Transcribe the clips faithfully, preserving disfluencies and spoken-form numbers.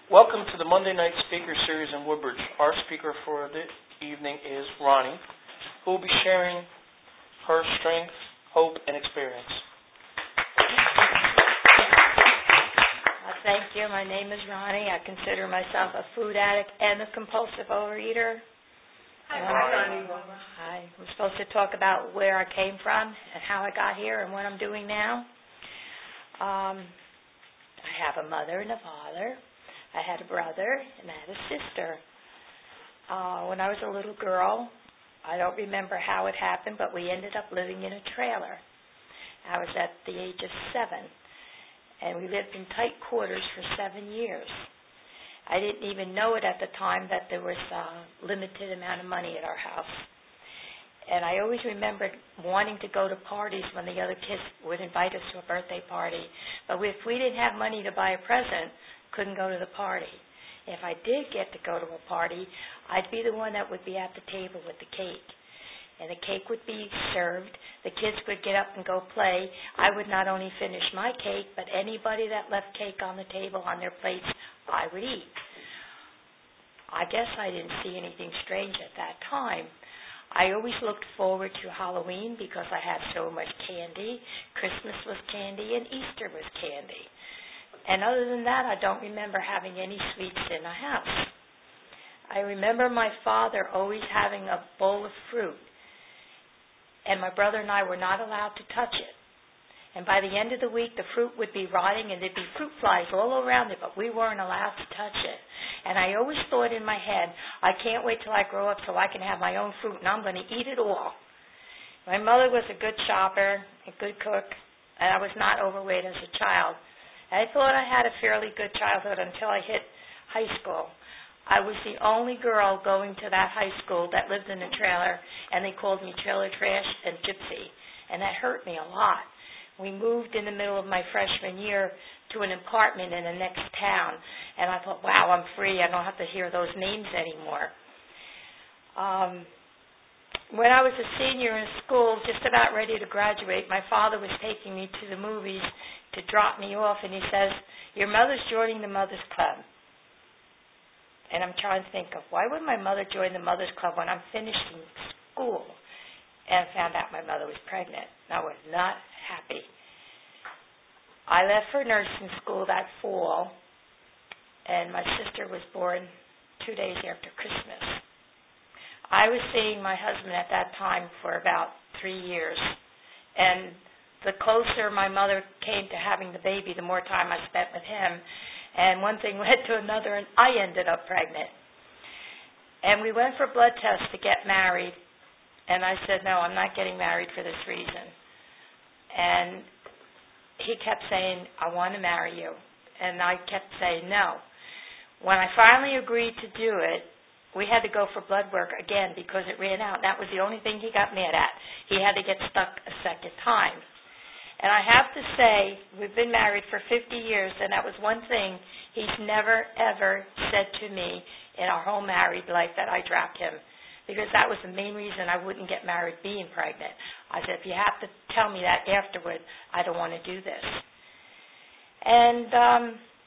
Welcome to the Monday Night Speaker Series in Woodbridge. Our speaker for the evening is Ronnie, who will be sharing her strength, hope, and experience. Uh, thank you. My name is Ronnie. I consider myself a food addict and a compulsive overeater. Hi, um, Ronnie. Hi. I'm supposed to talk about where I came from and how I got here and what I'm doing now. Um, I have a mother and a father. I had a brother, and I had a sister. Uh, when I was a little girl, I don't remember how it happened, but we ended up living in a trailer. I was at the age of seven, and we lived in tight quarters for seven years. I didn't even know it at the time that there was a limited amount of money at our house. And I always remembered wanting to go to parties when the other kids would invite us to a birthday party. But if we didn't have money to buy a present, couldn't go to the party. If I did get to go to a party, I'd be the one that would be at the table with the cake. And the cake would be served. The kids would get up and go play. I would not only finish my cake, but anybody that left cake on the table on their plates, I would eat. I guess I didn't see anything strange at that time. I always looked forward to Halloween because I had so much candy. Christmas was candy and Easter was candy. And other than that, I don't remember having any sweets in the house. I remember my father always having a bowl of fruit, and my brother and I were not allowed to touch it. And by the end of the week, the fruit would be rotting, and there'd be fruit flies all around it, but we weren't allowed to touch it. And I always thought in my head, I can't wait till I grow up so I can have my own fruit, and I'm going to eat it all. My mother was a good shopper, a good cook, and I was not overweight as a child. I thought I had a fairly good childhood until I hit high school. I was the only girl going to that high school that lived in a trailer, and they called me trailer trash and gypsy, and that hurt me a lot. We moved in the middle of my freshman year to an apartment in the next town, and I thought, wow, I'm free. I don't have to hear those names anymore. Um, when I was a senior in school, just about ready to graduate, my father was taking me to the movies to drop me off, and he says, your mother's joining the Mother's Club. And I'm trying to think of, why would my mother join the Mother's Club when I'm finishing school? And I found out my mother was pregnant. I was not happy. I left for nursing school that fall, and my sister was born two days after Christmas. I was seeing my husband at that time for about three years, and the closer my mother came to having the baby, the more time I spent with him. And one thing led to another, and I ended up pregnant. And we went for blood tests to get married, and I said, no, I'm not getting married for this reason. And he kept saying, I want to marry you. And I kept saying no. When I finally agreed to do it, we had to go for blood work again because it ran out. That was the only thing he got mad at. He had to get stuck a second time. And I have to say, we've been married for fifty years, and that was one thing he's never, ever said to me in our whole married life that I dropped him, because that was the main reason I wouldn't get married, being pregnant. I said, if you have to tell me that afterward, I don't want to do this. And, um,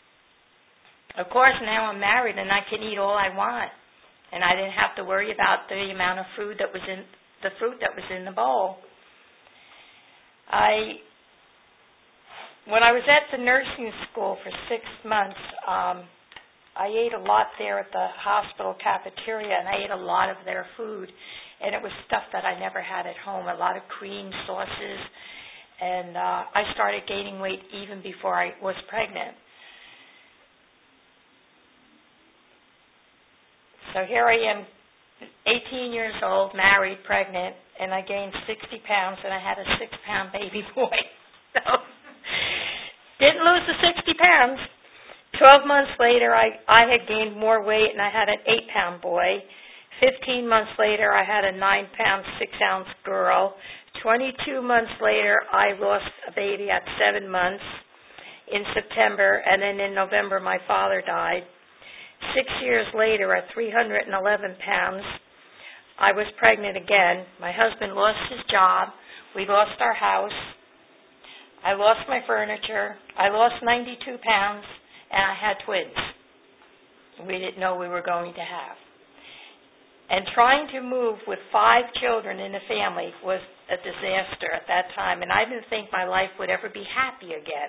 of course, now I'm married, and I can eat all I want, and I didn't have to worry about the amount of food that was in the fruit that was in the bowl. I... When I was at the nursing school for six months, um, I ate a lot there at the hospital cafeteria, and I ate a lot of their food, and it was stuff that I never had at home, a lot of cream, sauces, and uh, I started gaining weight even before I was pregnant. So here I am, eighteen years old, married, pregnant, and I gained sixty pounds, and I had a six-pound baby boy. So didn't lose the sixty pounds. Twelve months later, I, I had gained more weight, and I had an eight-pound boy. Fifteen months later, I had a nine-pound, six-ounce girl. Twenty-two months later, I lost a baby at seven months in September, and then in November, my father died. Six years later, at three hundred eleven pounds, I was pregnant again. My husband lost his job. We lost our house. I lost my furniture. I lost ninety-two pounds, and I had twins. we didn't know we were going to have. And trying to move with five children in a family was a disaster at that time, and I didn't think my life would ever be happy again.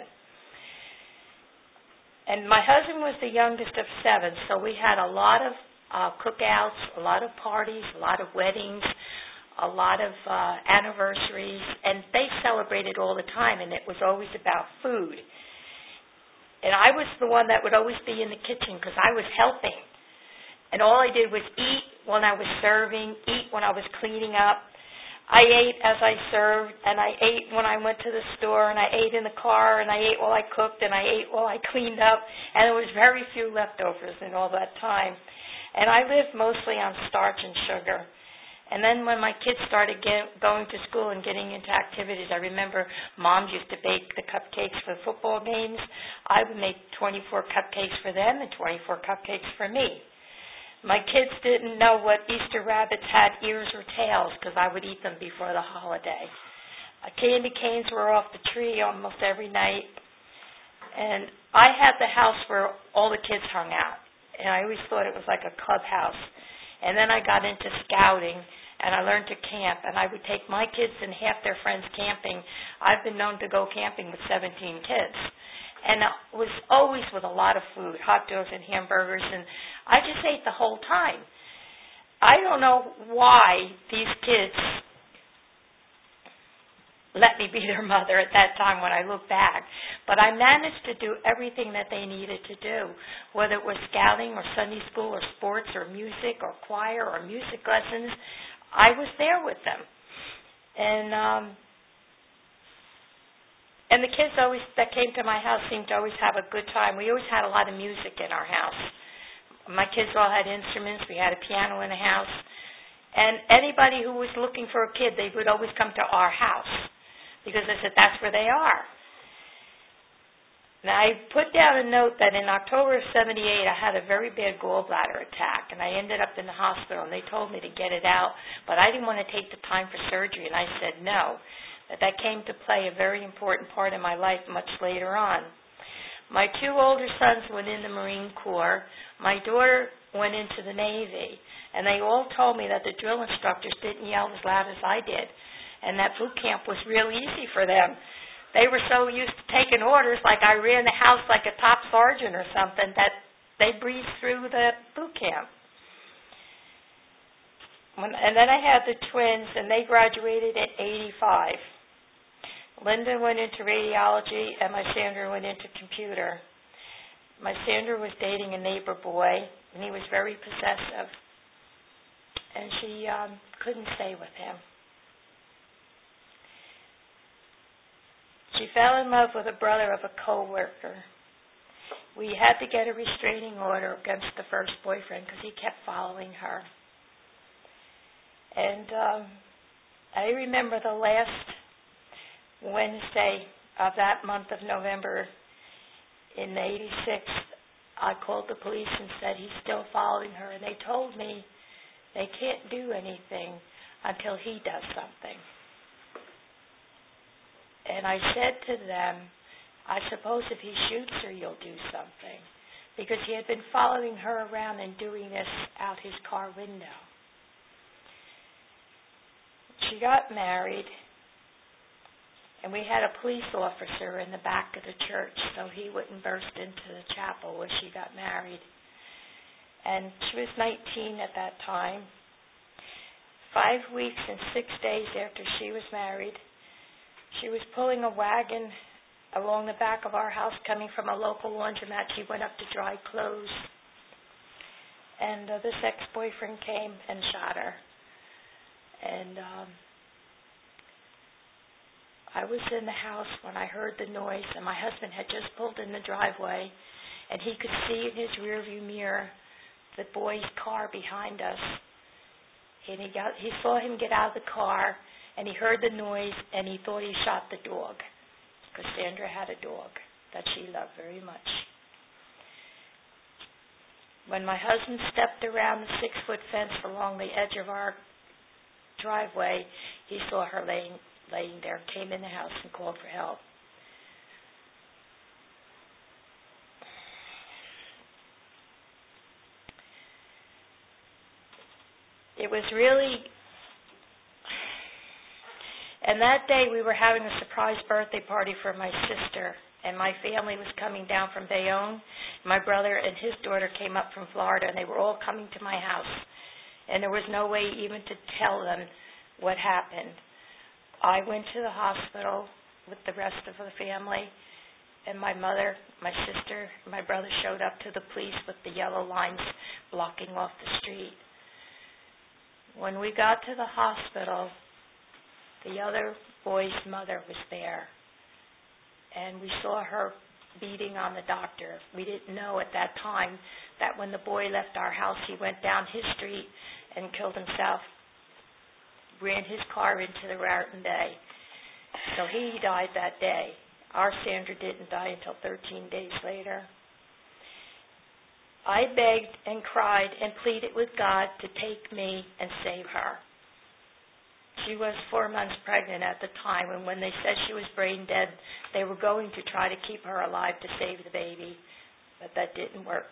And my husband was the youngest of seven, so we had a lot of uh, cookouts, a lot of parties, a lot of weddings, a lot of uh, anniversaries, and they celebrated all the time, and it was always about food. And I was the one that would always be in the kitchen because I was helping. And all I did was eat when I was serving, eat when I was cleaning up. I ate as I served, and I ate when I went to the store, and I ate in the car, and I ate while I cooked, and I ate while I cleaned up, and there was very few leftovers in all that time. And I lived mostly on starch and sugar. And then when my kids started get, going to school and getting into activities, I remember Mom used to bake the cupcakes for the football games. I would make twenty-four cupcakes for them and twenty-four cupcakes for me. My kids didn't know what Easter rabbits had ears or tails because I would eat them before the holiday. Uh, candy canes were off the tree almost every night. And I had the house where all the kids hung out. And I always thought it was like a clubhouse. And then I got into scouting, and I learned to camp. And I would take my kids and half their friends camping. I've been known to go camping with seventeen kids. And it was always with a lot of food, hot dogs and hamburgers, and I just ate the whole time. I don't know why these kids let me be their mother at that time when I look back, but I managed to do everything that they needed to do, whether it was scouting or Sunday school or sports or music or choir or music lessons. I was there with them. And um And the kids always that came to my house seemed to always have a good time. We always had a lot of music in our house. My kids all had instruments. We had a piano in the house. And anybody who was looking for a kid, they would always come to our house because I said, that's where they are. Now, I put down a note that in October of seventy-eight, I had a very bad gallbladder attack, and I ended up in the hospital, and they told me to get it out, but I didn't want to take the time for surgery, and I said no. That that came to play a very important part in my life much later on. My two older sons went in the Marine Corps. My daughter went into the Navy, and they all told me that the drill instructors didn't yell as loud as I did, and that boot camp was real easy for them. They were so used to taking orders, like I ran the house like a top sergeant or something, that they breezed through the boot camp. When, and then I had the twins, and they graduated at eighty-five. Linda went into radiology, and my Sandra went into computer. My Sandra was dating a neighbor boy, and he was very possessive, and she um, couldn't stay with him. She fell in love with a brother of a coworker. We had to get a restraining order against the first boyfriend because he kept following her. And um, I remember the last Wednesday of that month of November in eighty-six, I called the police and said he's still following her. And they told me they can't do anything until he does something. And I said to them, I suppose if he shoots her, you'll do something. Because he had been following her around and doing this out his car window. She got married, and we had a police officer in the back of the church so he wouldn't burst into the chapel where she got married. And she was nineteen at that time. Five weeks and six days after she was married, she was pulling a wagon along the back of our house coming from a local laundromat. She went up to dry clothes. And uh, this ex-boyfriend came and shot her. And um, I was in the house when I heard the noise, and my husband had just pulled in the driveway, and he could see in his rearview mirror the boy's car behind us. And he got, he saw him get out of the car, and he heard the noise, and he thought he shot the dog, because Sandra had a dog that she loved very much. When my husband stepped around the six-foot fence along the edge of our driveway, he saw her laying laying there, came in the house and called for help. it was really, and that day we were having a surprise birthday party for my sister, and my family was coming down from Bayonne. My brother and his daughter came up from Florida, and they were all coming to my house, and there was no way even to tell them what happened. I went to the hospital with the rest of the family, and my mother, my sister, my brother showed up to the police with the yellow lines blocking off the street. When we got to the hospital, the other boy's mother was there, and we saw her beating on the doctor. We didn't know at that time that when the boy left our house, he went down his street and killed himself, ran his car into the Raritan Bay. So he died that day. Our Sandra didn't die until thirteen days later. I begged and cried and pleaded with God to take me and save her. She was four months pregnant at the time, and when they said she was brain dead, they were going to try to keep her alive to save the baby, but that didn't work.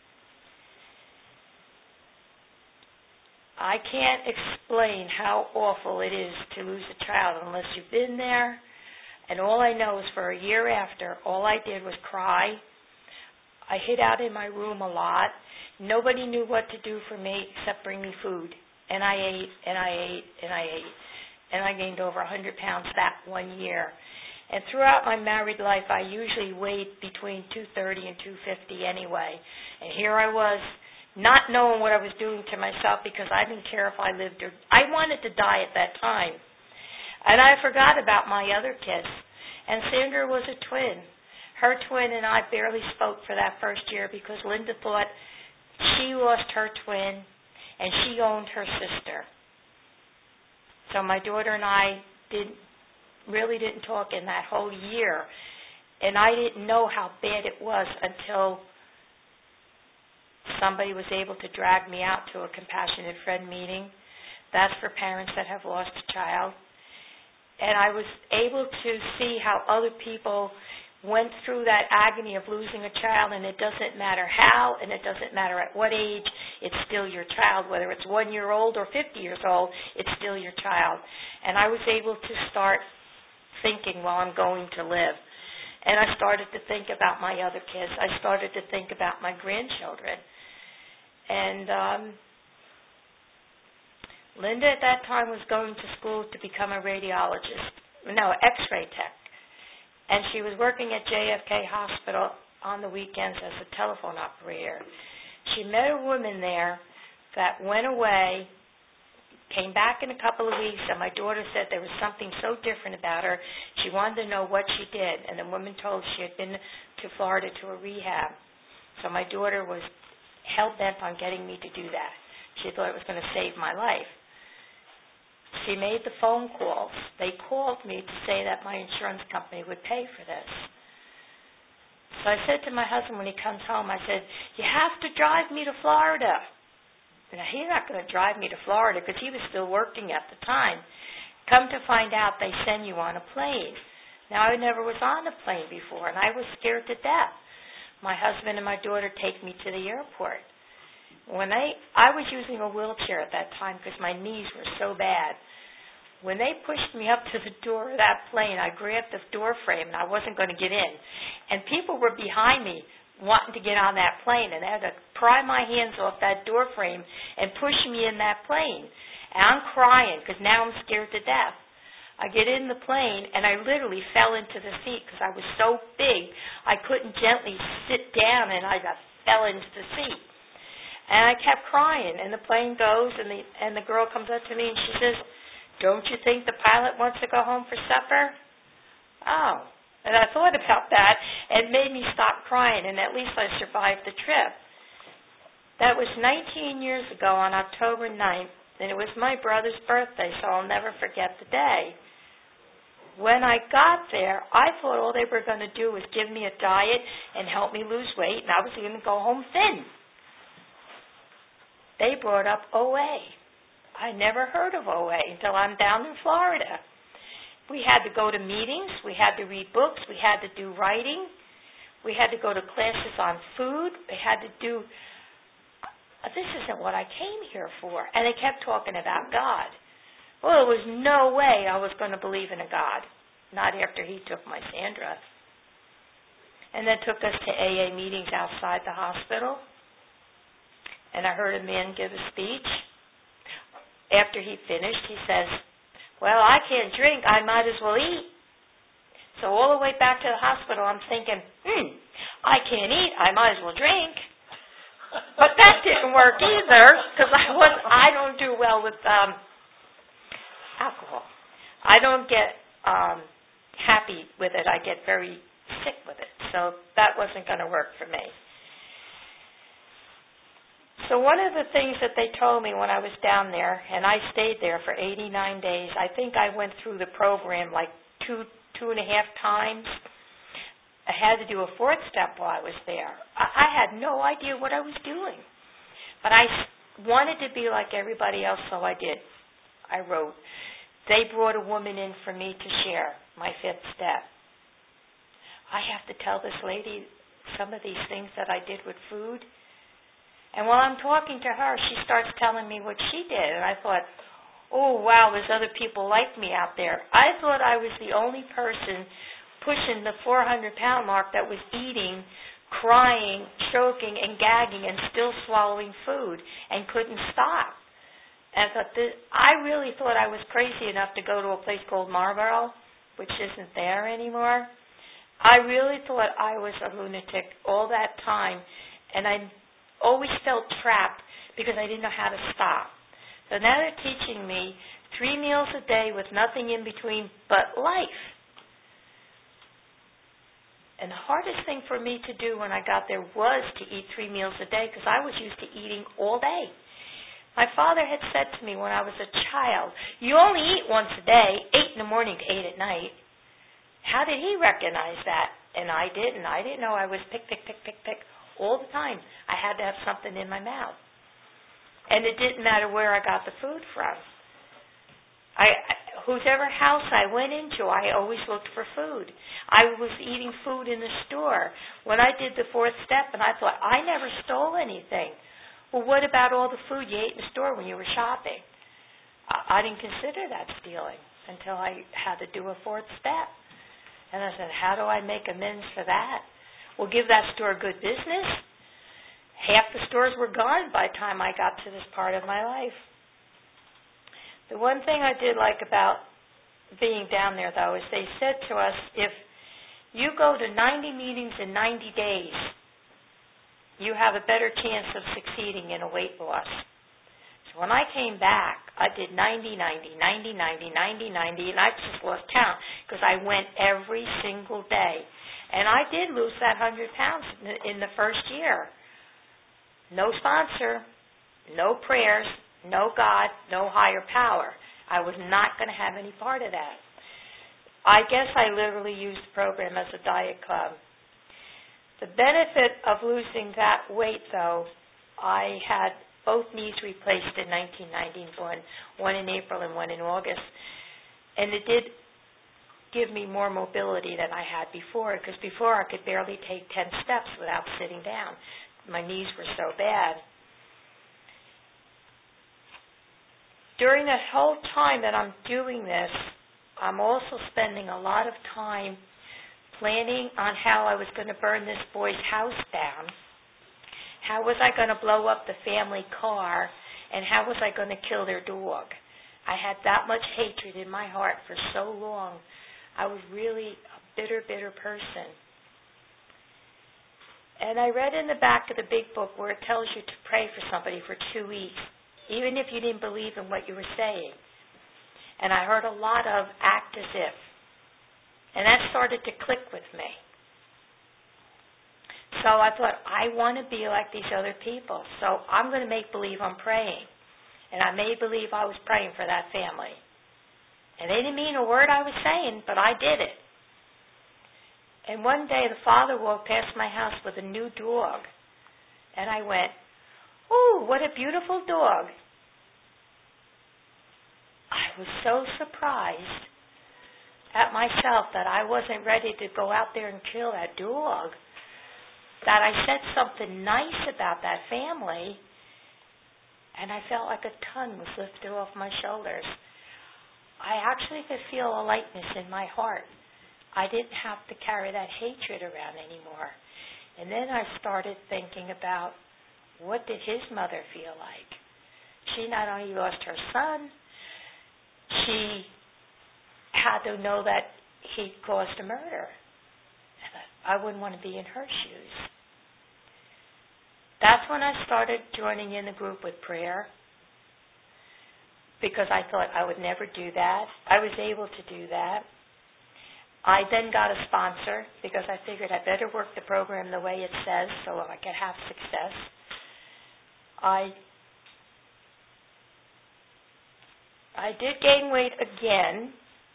I can't explain how awful it is to lose a child unless you've been there. And all I know is for a year after, all I did was cry. I hid out in my room a lot. Nobody knew what to do for me except bring me food. And I ate, and I ate, and I ate. And I gained over one hundred pounds that one year. And throughout my married life, I usually weighed between two thirty and two fifty anyway. And here I was, not knowing what I was doing to myself because I didn't care if I lived or... I wanted to die at that time. And I forgot about my other kids. And Sandra was a twin. Her twin and I barely spoke for that first year because Linda thought she lost her twin and she owned her sister. So my daughter and I didn't, really didn't talk in that whole year. And I didn't know how bad it was until somebody was able to drag me out to a compassionate friend meeting. That's for parents that have lost a child. And I was able to see how other people went through that agony of losing a child, and it doesn't matter how, and it doesn't matter at what age, it's still your child. Whether it's one year old or fifty years old, it's still your child. And I was able to start thinking, well, I'm going to live. And I started to think about my other kids. I started to think about my grandchildren. And um, Linda at that time was going to school to become a radiologist, no, x-ray tech. And she was working at J F K Hospital on the weekends as a telephone operator. She met a woman there that went away, came back in a couple of weeks, and my daughter said there was something so different about her. She wanted to know what she did, and the woman told her she had been to Florida to a rehab. So my daughter was hell-bent on getting me to do that. She thought it was going to save my life. She made the phone calls. They called me to say that my insurance company would pay for this. So I said to my husband when he comes home, I said, you have to drive me to Florida. Now, he's not going to drive me to Florida because he was still working at the time. Come to find out, they send you on a plane. Now, I never was on a plane before, and I was scared to death. My husband and my daughter take me to the airport. When they, I was using a wheelchair at that time because my knees were so bad. When they pushed me up to the door of that plane, I grabbed the door frame and I wasn't going to get in. And people were behind me wanting to get on that plane, and they had to pry my hands off that door frame and push me in that plane. And I'm crying because now I'm scared to death. I get in the plane, and I literally fell into the seat because I was so big I couldn't gently sit down, and I got, fell into the seat. And I kept crying, and the plane goes, and the and the girl comes up to me, and she says, don't you think the pilot wants to go home for supper? Oh. And I thought about that, and it made me stop crying, and at least I survived the trip. That was nineteen years ago on October ninth, and it was my brother's birthday, so I'll never forget the day. When I got there, I thought all they were going to do was give me a diet and help me lose weight, and I was going to go home thin. They brought up O A. I never heard of O A until I'm down in Florida. We had to go to meetings. We had to read books. We had to do writing. We had to go to classes on food. We had to do this isn't what I came here for. And they kept talking about God. Well, there was no way I was going to believe in a God, not after he took my Sandra. And then took us to A A meetings outside the hospital. And I heard a man give a speech. After he finished, he says, well, I can't drink, I might as well eat. So all the way back to the hospital, I'm thinking, hmm, I can't eat, I might as well drink. But that didn't work either, because I was I don't do well with um, alcohol. I don't get um, happy with it. I get very sick with it. So that wasn't going to work for me. So one of the things that they told me when I was down there, and I stayed there for eighty-nine days, I think I went through the program like two, two and a half times. I had to do a fourth step while I was there. I, I had no idea what I was doing. But I wanted to be like everybody else, so I did. I wrote. They brought a woman in for me to share my fifth step. I have to tell this lady some of these things that I did with food. And while I'm talking to her, she starts telling me what she did. And I thought, oh, wow, there's other people like me out there. I thought I was the only person pushing the four hundred pound mark that was eating, crying, choking, and gagging, and still swallowing food and couldn't stop. And I thought, this, I really thought I was crazy enough to go to a place called Marlboro, which isn't there anymore. I really thought I was a lunatic all that time, and I always felt trapped because I didn't know how to stop. So now they're teaching me three meals a day with nothing in between but life. And the hardest thing for me to do when I got there was to eat three meals a day because I was used to eating all day. My father had said to me when I was a child, you only eat once a day, eight in the morning to eight at night. How did he recognize that? And I didn't. I didn't know I was pick, pick, pick, pick, pick all the time. I had to have something in my mouth. And it didn't matter where I got the food from. I, whosever house I went into, I always looked for food. I was eating food in the store. When I did the fourth step, and I thought, I never stole anything. Well, what about all the food you ate in the store when you were shopping? I, I didn't consider that stealing until I had to do a fourth step. And I said, how do I make amends for that? Well, give that store good business. Half the stores were gone by the time I got to this part of my life. The one thing I did like about being down there, though, is they said to us, if you go to ninety meetings in ninety days, you have a better chance of succeeding in a weight loss. So when I came back, I did ninety, ninety, ninety, ninety, ninety, ninety, and I just lost count because I went every single day. And I did lose that one hundred pounds in the, in the first year. No sponsor, no prayers, no God, no higher power. I was not going to have any part of that. I guess I literally used the program as a diet club. The benefit of losing that weight, though, I had both knees replaced in nineteen ninety-one, one in April and one in August. And it did give me more mobility than I had before, because before I could barely take ten steps without sitting down. My knees were so bad. During the whole time that I'm doing this, I'm also spending a lot of time planning on how I was going to burn this boy's house down. How was I going to blow up the family car? And how was I going to kill their dog? I had that much hatred in my heart for so long. I was really a bitter, bitter person. And I read in the back of the big book where it tells you to pray for somebody for two weeks, even if you didn't believe in what you were saying. And I heard a lot of act as if. And that started to click with me. So I thought, I want to be like these other people. So I'm going to make believe I'm praying. And I made believe I was praying for that family. And they didn't mean a word I was saying, but I did it. And one day the father walked past my house with a new dog. And I went, ooh, what a beautiful dog. I was so surprised at myself that I wasn't ready to go out there and kill that dog, that I said something nice about that family, and I felt like a ton was lifted off my shoulders. I actually could feel a lightness in my heart. I didn't have to carry that hatred around anymore. And then I started thinking about, what did his mother feel like? She not only lost her son, she had to know that he caused a murder. I wouldn't want to be in her shoes. That's when I started joining in the group with prayer, because I thought I would never do that. I was able to do that. I then got a sponsor because I figured I better work the program the way it says so I could have success. I I did gain weight again,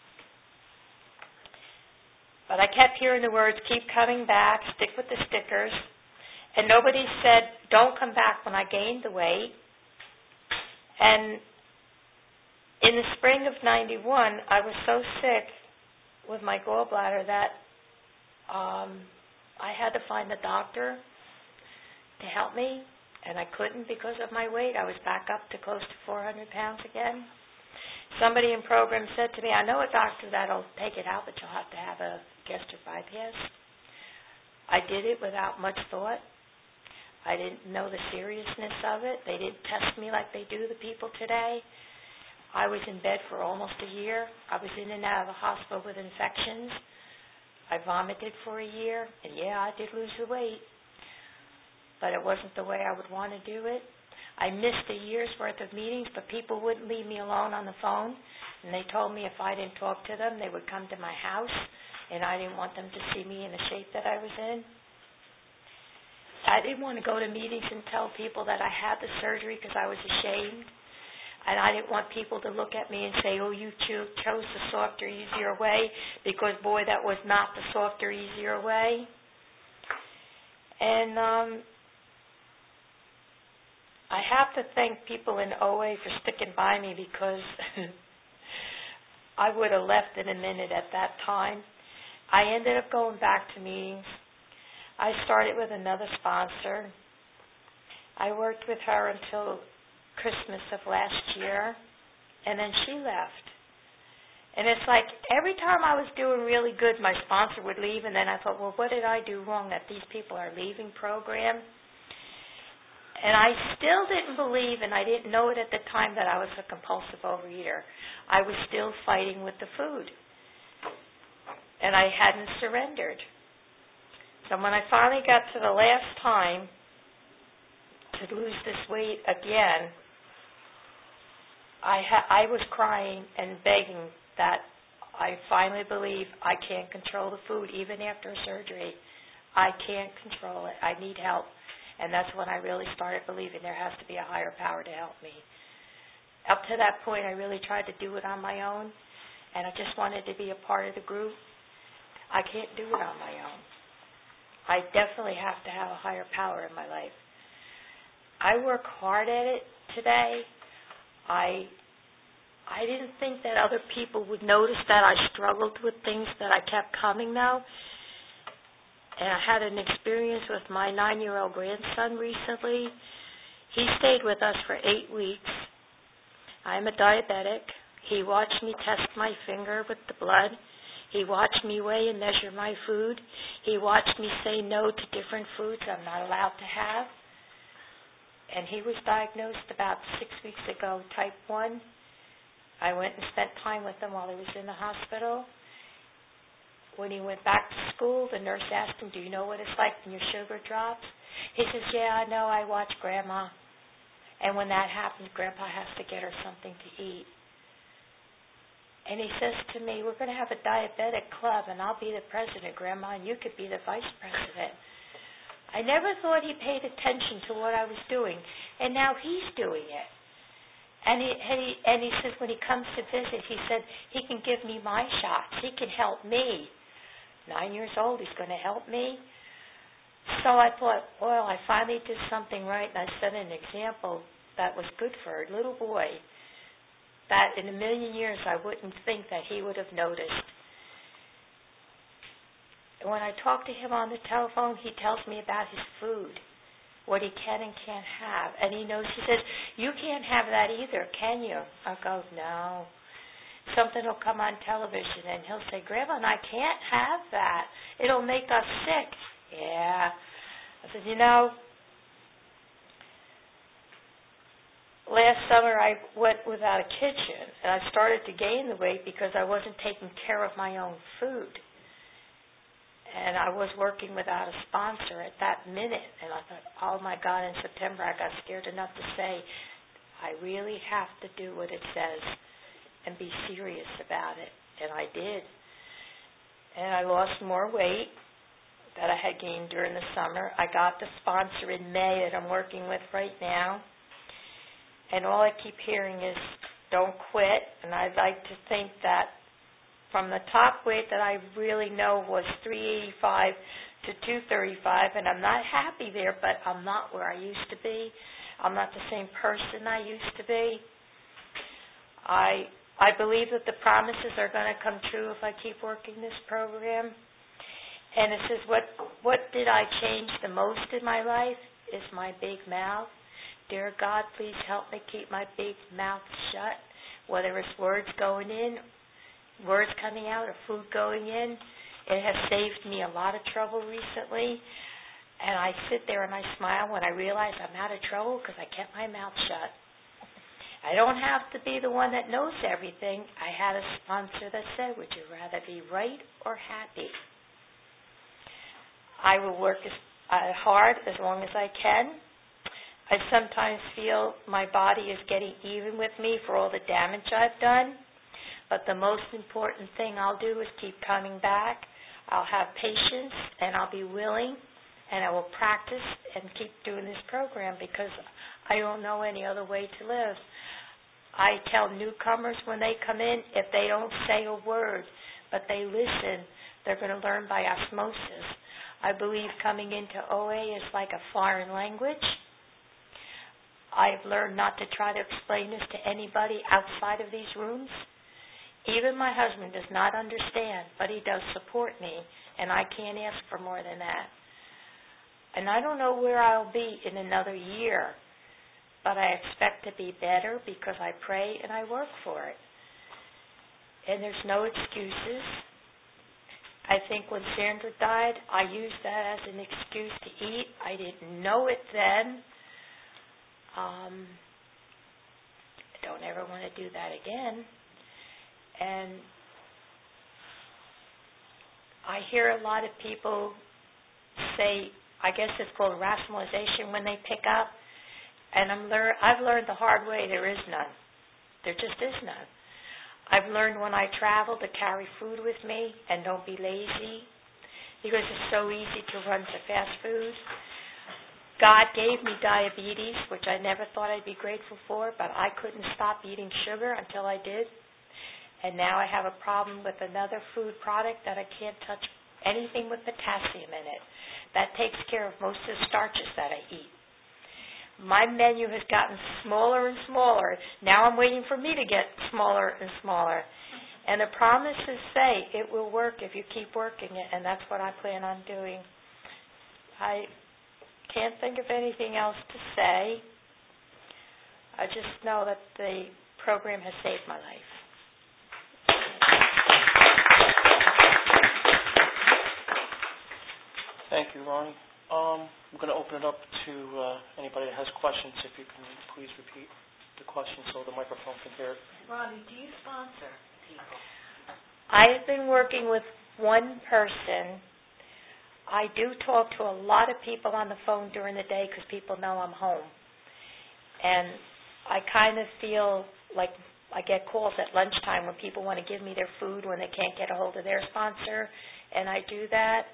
but I kept hearing the words, keep coming back, stick with the stickers. And nobody said, don't come back when I gained the weight. And in the spring of ninety-one, I was so sick with my gallbladder that um, I had to find a doctor to help me, and I couldn't because of my weight. I was back up to close to four hundred pounds again. Somebody in program said to me, I know a doctor that'll take it out, but you'll have to have a gastric bypass. I did it without much thought. I didn't know the seriousness of it. They didn't test me like they do the people today. I was in bed for almost a year. I was in and out of the hospital with infections. I vomited for a year, and yeah, I did lose the weight, but it wasn't the way I would want to do it. I missed a year's worth of meetings, but people wouldn't leave me alone on the phone, and they told me if I didn't talk to them, they would come to my house, and I didn't want them to see me in the shape that I was in. I didn't want to go to meetings and tell people that I had the surgery because I was ashamed. And I didn't want people to look at me and say, oh, you cho- chose the softer, easier way, because, boy, that was not the softer, easier way. And um, I have to thank people in O A for sticking by me, because I would have left in a minute at that time. I ended up going back to meetings. I started with another sponsor. I worked with her until Christmas of last year, and then she left. And it's like every time I was doing really good, my sponsor would leave, and then I thought, well, what did I do wrong that these people are leaving program? And I still didn't believe, and I didn't know it at the time, that I was a compulsive overeater. I was still fighting with the food, and I hadn't surrendered. So when I finally got to the last time to lose this weight again, I ha- I was crying and begging that I finally believe I can't control the food even after a surgery. I can't control it. I need help. And that's when I really started believing there has to be a higher power to help me. Up to that point, I really tried to do it on my own, and I just wanted to be a part of the group. I can't do it on my own. I definitely have to have a higher power in my life. I work hard at it today. I I didn't think that other people would notice that I struggled with things, that I kept coming though. And I had an experience with my nine-year-old grandson recently. He stayed with us for eight weeks. I'm a diabetic. He watched me test my finger with the blood. He watched me weigh and measure my food. He watched me say no to different foods I'm not allowed to have. And he was diagnosed about six weeks ago, type one. I went and spent time with him while he was in the hospital. When he went back to school, the nurse asked him, do you know what it's like when your sugar drops? He says, yeah, I know, I watch Grandma. And when that happens, Grandpa has to get her something to eat. And he says to me, we're going to have a diabetic club, and I'll be the president, Grandma, and you could be the vice president. I never thought he paid attention to what I was doing, and now he's doing it. And he, and he and he says when he comes to visit, he said he can give me my shots. He can help me. Nine years old, he's going to help me. So I thought, well, I finally did something right, and I set an example that was good for a little boy that in a million years I wouldn't think that he would have noticed. When I talk to him on the telephone, he tells me about his food. what he can and can't have. And he knows, he says, you can't have that either, can you? I go, no. Something will come on television and he'll say, Grandma, I can't have that. It'll make us sick. Yeah. I said, you know, last summer I went without a kitchen and I started to gain the weight because I wasn't taking care of my own food. And I was working without a sponsor at that minute. And I thought, oh, my God, in September I got scared enough to say, I really have to do what it says and be serious about it. And I did. And I lost more weight that I had gained during the summer. I got the sponsor in May that I'm working with right now. And all I keep hearing is, don't quit. And I'd like to think that from the top weight that I really know was three eighty-five to two thirty-five, and I'm not happy there, but I'm not where I used to be. I'm not the same person I used to be. I I believe that the promises are going to come true if I keep working this program. And it says, what what did I change the most in my life is my big mouth. Dear God, please help me keep my big mouth shut, whether it's words going in, words coming out, or food going in. It has saved me a lot of trouble recently. And I sit there and I smile when I realize I'm out of trouble because I kept my mouth shut. I don't have to be the one that knows everything. I had a sponsor that said, would you rather be right or happy? I will work as uh, hard as long as I can. I sometimes feel my body is getting even with me for all the damage I've done. But the most important thing I'll do is keep coming back. I'll have patience and I'll be willing and I will practice and keep doing this program because I don't know any other way to live. I tell newcomers when they come in, if they don't say a word, but they listen, they're going to learn by osmosis. I believe coming into O A is like a foreign language. I've learned not to try to explain this to anybody outside of these rooms. Even my husband does not understand, but he does support me, and I can't ask for more than that. And I don't know where I'll be in another year, but I expect to be better because I pray and I work for it. And there's no excuses. I think when Sandra died, I used that as an excuse to eat. I didn't know it then. Um, I don't ever want to do that again. And I hear a lot of people say, I guess it's called rationalization when they pick up. And I'm lear- I've learned the hard way there is none. There just is none. I've learned when I travel to carry food with me and don't be lazy because it's so easy to run to fast food. God gave me diabetes, which I never thought I'd be grateful for, but I couldn't stop eating sugar until I did. And now I have a problem with another food product that I can't touch anything with potassium in it. That takes care of most of the starches that I eat. My menu has gotten smaller and smaller. Now I'm waiting for me to get smaller and smaller. And the promises say it will work if you keep working it, and that's what I plan on doing. I can't think of anything else to say. I just know that the program has saved my life. Thank you, Ronnie. Um, I'm going to open it up to uh, anybody that has questions. If you can please repeat the question so the microphone can hear it. Ronnie, do you sponsor people? I have been working with one person. I do talk to a lot of people on the phone during the day because people know I'm home. And I kind of feel like I get calls at lunchtime when people want to give me their food when they can't get a hold of their sponsor, and I do that.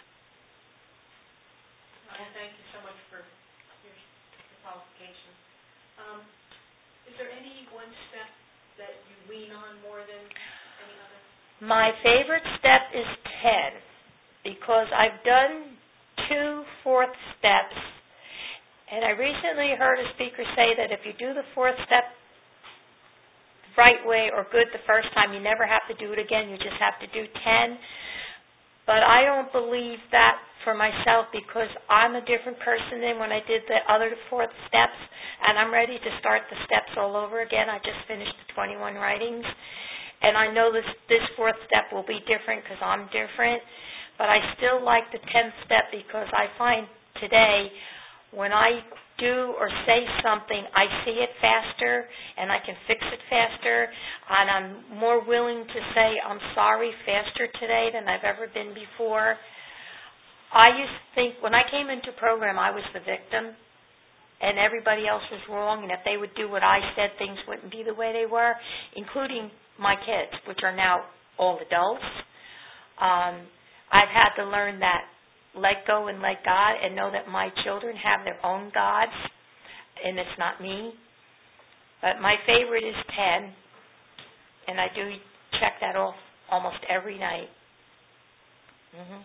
Well, thank you so much for your, your qualifications. Um, is there any one step that you lean on more than any other? My favorite step is ten. Because I've done two fourth steps, and I recently heard a speaker say that if you do the fourth step the right way or good the first time, you never have to do it again, you just have to do ten. But I don't believe that for myself because I'm a different person than when I did the other four steps, and I'm ready to start the steps all over again. I just finished the twenty-one writings, and I know this, this fourth step will be different because I'm different, but I still like the tenth step because I find today when I do or say something, I see it faster and I can fix it faster, and I'm more willing to say I'm sorry faster today than I've ever been before. I used to think when I came into program I was the victim and everybody else was wrong, and if they would do what I said, things wouldn't be the way they were, including my kids, which are now all adults. Um, I've had to learn that let go and let God and know that my children have their own gods and it's not me. But my favorite is ten, and I do check that off almost every night. Mm-hmm.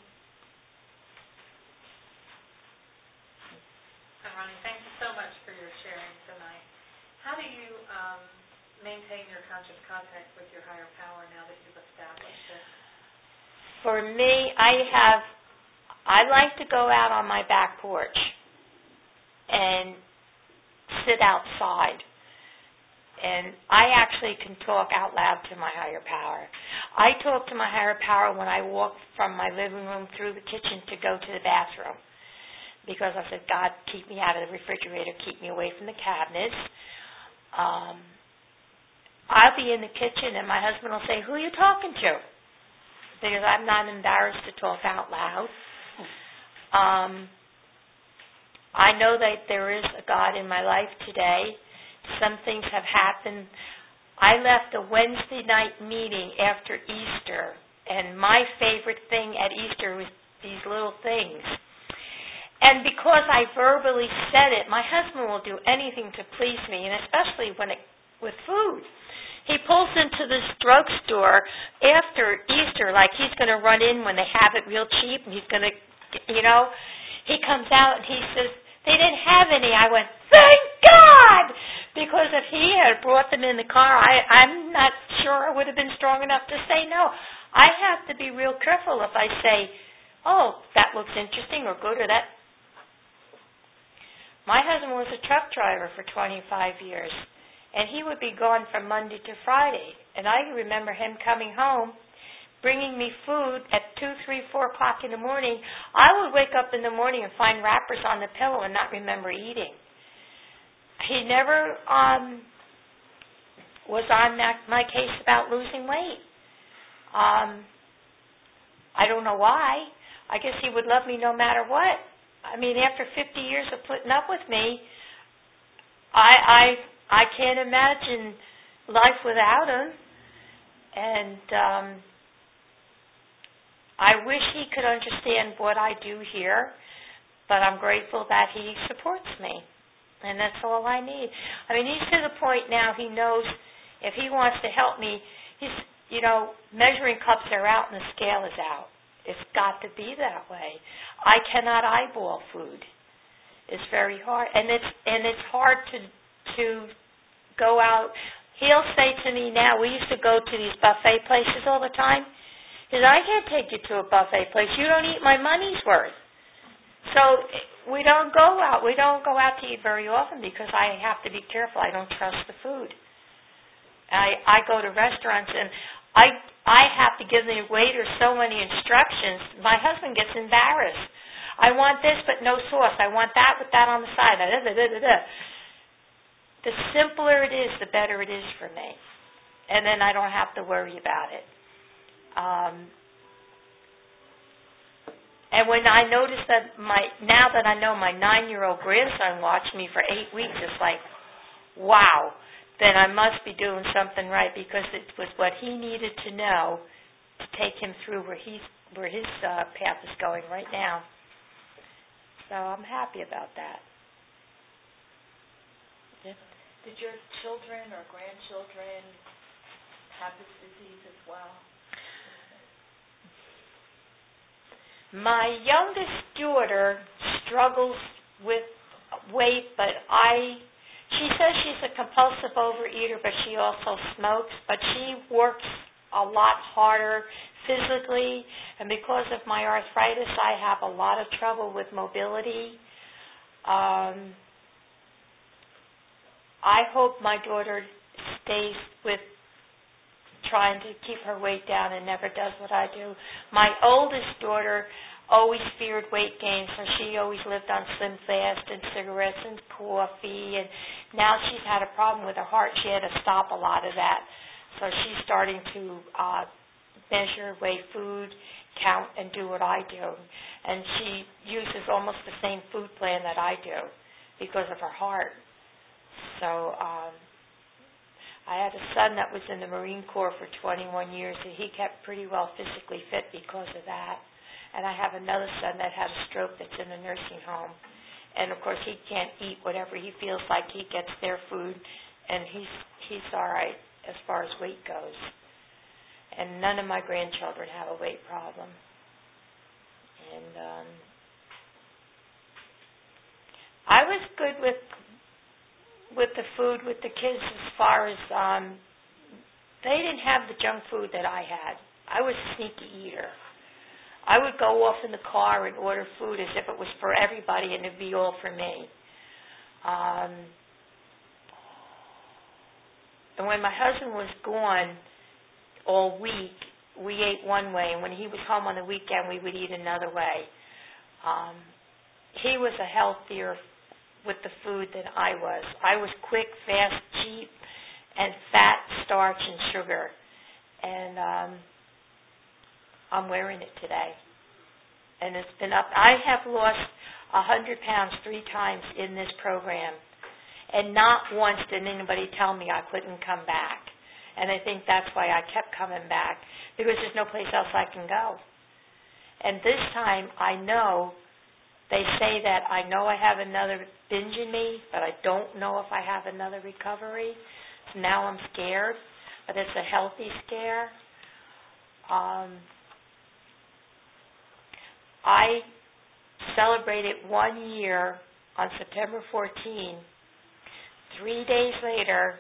Ronnie, thank you so much for your sharing tonight. How do you um, maintain your conscious contact with your higher power now that you've established it? For me, I have I like to go out on my back porch and sit outside. And I actually can talk out loud to my higher power. I talk to my higher power when I walk from my living room through the kitchen to go to the bathroom. Because I said, God, keep me out of the refrigerator, keep me away from the cabinets. Um, I'll be in the kitchen and my husband will say, who are you talking to? Because I'm not embarrassed to talk out loud. Um, I know that there is a God in my life today. Some things have happened. I left a Wednesday night meeting after Easter, and my favorite thing at Easter was these little things. And because I verbally said it, my husband will do anything to please me, and especially when it with food. He pulls into this drugstore after Easter like he's going to run in when they have it real cheap, and he's going to, you know, he comes out and he says, they didn't have any. I went, thank God! Because if he had brought them in the car, I, I'm not sure I would have been strong enough to say no. I have to be real careful if I say, oh, that looks interesting or good or that. My husband was a truck driver for twenty-five years, and he would be gone from Monday to Friday. And I remember him coming home, bringing me food at two, three, four o'clock in the morning. I would wake up in the morning and find wrappers on the pillow and not remember eating. He never um, was on that, my case about losing weight. Um, I don't know why. I guess he would love me no matter what. I mean, after fifty years of putting up with me, I I I can't imagine life without him. And um, I wish he could understand what I do here, but I'm grateful that he supports me. And that's all I need. I mean, he's to the point now he knows if he wants to help me, he's, you know, measuring cups are out and the scale is out. It's got to be that way. I cannot eyeball food. It's very hard. And it's and it's hard to to go out. He'll say to me now, we used to go to these buffet places all the time. He said, I can't take you to a buffet place. You don't eat my money's worth. So we don't go out. We don't go out to eat very often because I have to be careful. I don't trust the food. I I go to restaurants and I I have to give the waiter so many instructions. My husband gets embarrassed. I want this but no sauce. I want that with that on the side. Da, da, da, da, da. The simpler it is, the better it is for me. And then I don't have to worry about it. Um, and when I notice that my, now that I know my nine-year-old grandson watched me for eight weeks, it's like, wow, then I must be doing something right because it was what he needed to know to take him through where he's where his uh, path is going right now. So I'm happy about that. Yeah. Did your children or grandchildren have this disease as well? My youngest daughter struggles with weight, but I... She says she's a compulsive overeater, but she also smokes. But she works a lot harder physically, and because of my arthritis, I have a lot of trouble with mobility. Um, I hope my daughter stays with trying to keep her weight down and never does what I do. My oldest daughter always feared weight gain, so she always lived on Slim Fast and cigarettes and coffee, and now she's had a problem with her heart. She had to stop a lot of that. So she's starting to uh, measure, weigh food, count, and do what I do. And she uses almost the same food plan that I do because of her heart. So um, I had a son that was in the Marine Corps for twenty-one years, and he kept pretty well physically fit because of that. And I have another son that had a stroke that's in a nursing home. And, of course, he can't eat whatever he feels like. He gets their food, and he's he's all right as far as weight goes. And none of my grandchildren have a weight problem. And um, I was good with with the food with the kids as far as um, they didn't have the junk food that I had. I was a sneaky eater. I would go off in the car and order food as if it was for everybody and it'd be all for me. Um, and when my husband was gone all week, we ate one way, and when he was home on the weekend, we would eat another way. Um, he was a healthier with the food than I was. I was quick, fast, cheap, and fat, starch, and sugar. And um, I'm wearing it today. And it's been up. I have lost one hundred pounds three times in this program. And not once did anybody tell me I couldn't come back. And I think that's why I kept coming back, because there's no place else I can go. And this time I know, they say that I know I have another binge in me, but I don't know if I have another recovery. So now I'm scared, but it's a healthy scare. Um, I celebrated one year on September fourteenth. Three days later,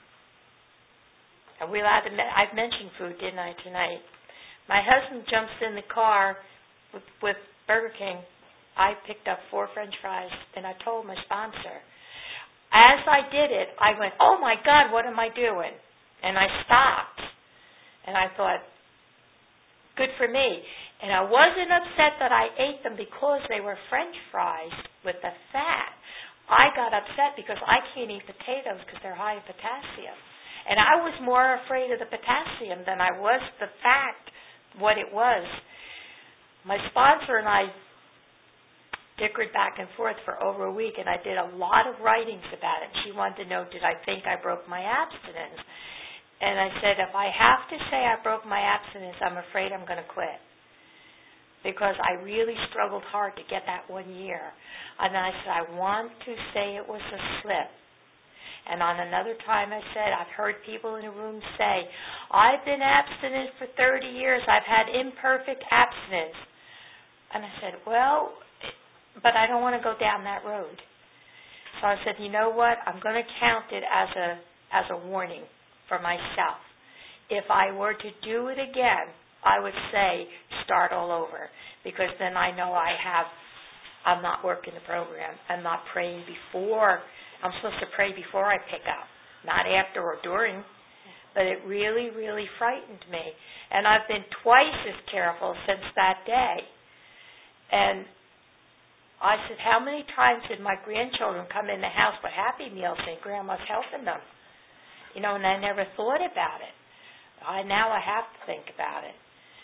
are we allowed to, I've mentioned food, didn't I, tonight? My husband jumps in the car with, with Burger King. I picked up four French fries, and I told my sponsor. As I did it, I went, oh, my God, what am I doing? And I stopped. And I thought, good for me. And I wasn't upset that I ate them because they were French fries with the fat. I got upset because I can't eat potatoes because they're high in potassium. And I was more afraid of the potassium than I was the fact, what it was. My sponsor and I dickered back and forth for over a week, and I did a lot of writings about it. She wanted to know, did I think I broke my abstinence? And I said, if I have to say I broke my abstinence, I'm afraid I'm going to quit. Because I really struggled hard to get that one year. And I said, I want to say it was a slip. And on another time I said, I've heard people in the room say, I've been abstinent for thirty years. I've had imperfect abstinence. And I said, well, but I don't want to go down that road. So I said, you know what? I'm going to count it as a as a warning for myself. If I were to do it again, I would say start all over, because then I know I have, I'm not working the program. I'm not praying before. I'm supposed to pray before I pick up, not after or during. But it really, really frightened me. And I've been twice as careful since that day. And I said, how many times did my grandchildren come in the house with Happy Meals and Grandma's helping them? You know, and I never thought about it. I Now I have to think about it.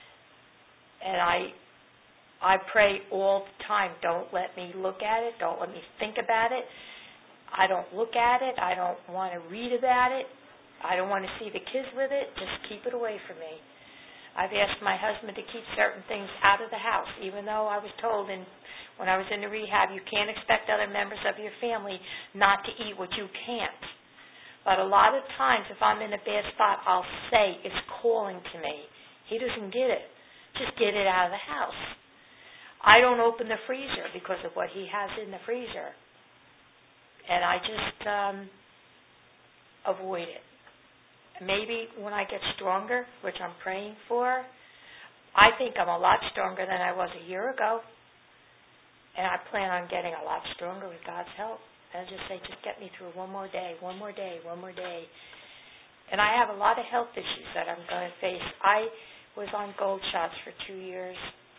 And I I pray all the time, don't let me look at it, don't let me think about it. I don't look at it, I don't want to read about it, I don't want to see the kids with it, just keep it away from me. I've asked my husband to keep certain things out of the house, even though I was told in, when I was in the rehab, you can't expect other members of your family not to eat what you can't. But a lot of times, if I'm in a bad spot, I'll say, it's calling to me. He doesn't get it. Just get it out of the house. I don't open the freezer because of what he has in the freezer. And I just um, avoid it. maybe when I get stronger, which I'm praying for, I think I'm a lot stronger than I was a year ago. And I plan on getting a lot stronger with God's help. And I just say, just get me through one more day, one more day, one more day. And I have a lot of health issues that I'm going to face. I was on gold shots for two years.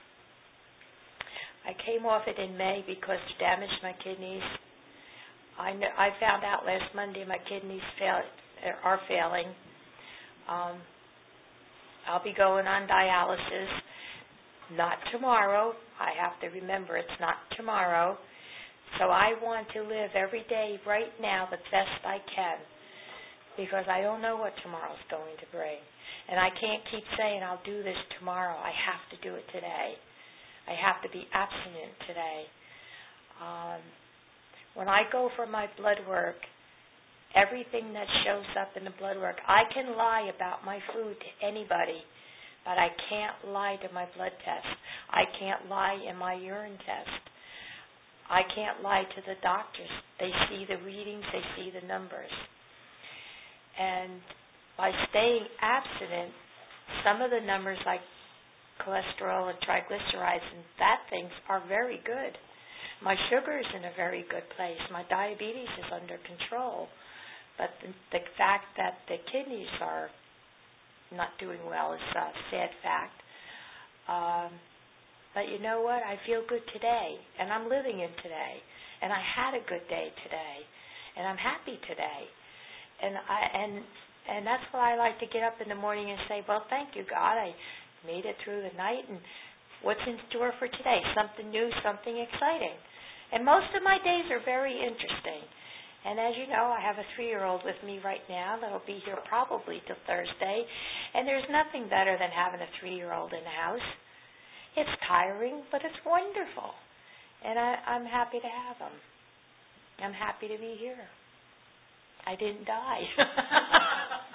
I came off it in May because it damaged my kidneys. I know, I found out last Monday my kidneys fail, are failing. Um, I'll be going on dialysis. Not tomorrow. I have to remember it's not tomorrow. So I want to live every day right now the best I can, because I don't know what tomorrow's going to bring. And I can't keep saying I'll do this tomorrow. I have to do it today. I have to be abstinent today. Um, when I go for my blood work, everything that shows up in the blood work, I can lie about my food to anybody, but I can't lie to my blood test. I can't lie in my urine test. I can't lie to the doctors. They see the readings, they see the numbers. And by staying abstinent, some of the numbers like cholesterol and triglycerides and fat things are very good. My sugar is in a very good place. My diabetes is under control. But the, the fact that the kidneys are not doing well is a sad fact. Um, but you know what? I feel good today, and I'm living in today. And I had a good day today, and I'm happy today. And I and and that's why I like to get up in the morning and say, well, thank you, God. I made it through the night, and what's in store for today? Something new, something exciting. And most of my days are very interesting. And as you know, I have a three-year-old with me right now that'll be here probably till Thursday. And there's nothing better than having a three-year-old in the house. It's tiring, but it's wonderful. And I, I'm happy to have him. I'm happy to be here. I didn't die.